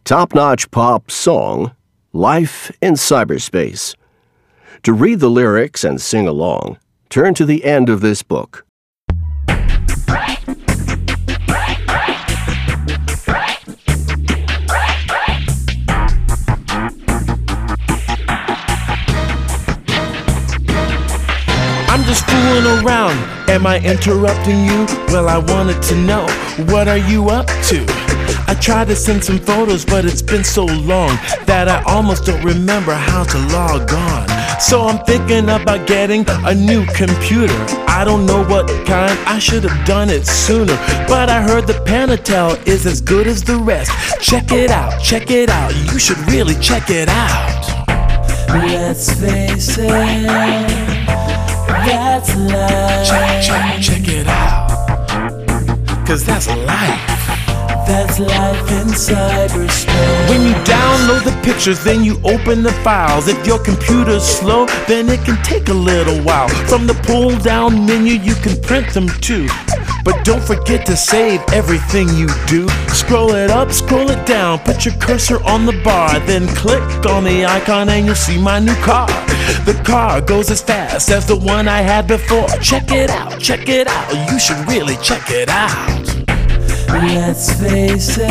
top-notch pop song, Life in Cyberspace. To read the lyrics and sing along, turn to the end of this book. I'm just fooling around. Am I interrupting you? Well, I wanted to know, what are you up to? I tried to send some photos, but it's been so long that I almost don't remember how to log on. So I'm thinking about getting a new computer. I don't know what kind, I should have done it sooner. But I heard the Panatel is as good as the rest. Check it out, you should really check it out. Let's face it, that's life. Check it out, 'cause that's life. That's life in cyberspace. When you download the pictures, then you open the files. If your computer's slow, then it can take a little while. From the pull-down menu, you can print them too. But don't forget to save everything you do. Scroll it up, scroll it down, put your cursor on the bar, then click on the icon and you'll see my new car. The car goes as fast as the one I had before. Check it out, you should really check it out. Let's face it,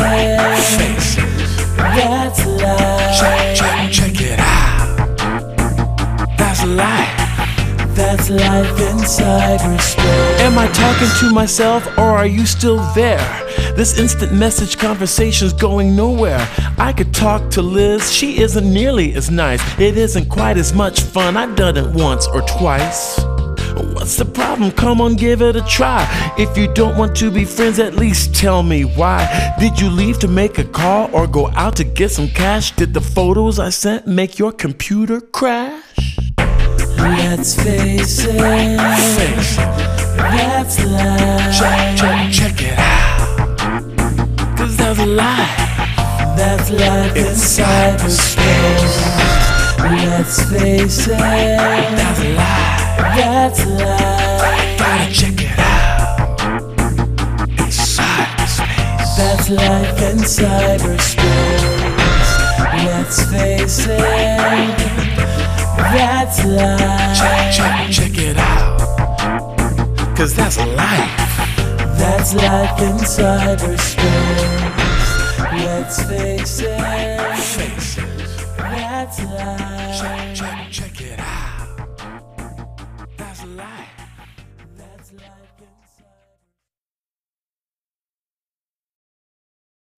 that's life. Check it out. That's life. That's life in cyberspace. Am I talking to myself or are you still there? This instant message conversation's going nowhere. I could talk to Liz, she isn't nearly as nice. It isn't quite as much fun, I've done it once or twice. What's the problem? Come on, give it a try. If you don't want to be friends, at least tell me why. Did you leave to make a call or go out to get some cash? Did the photos I sent make your computer crash? Let's face it, that's life. Check it out, 'cause that's life. That's life in cyberspace. Let's face it, That's life. that's life. Gotta check it out. In cyberspace. That's life in cyberspace. Let's face it, that's life. Check it out, 'cause that's life. That's life in cyberspace. Let's face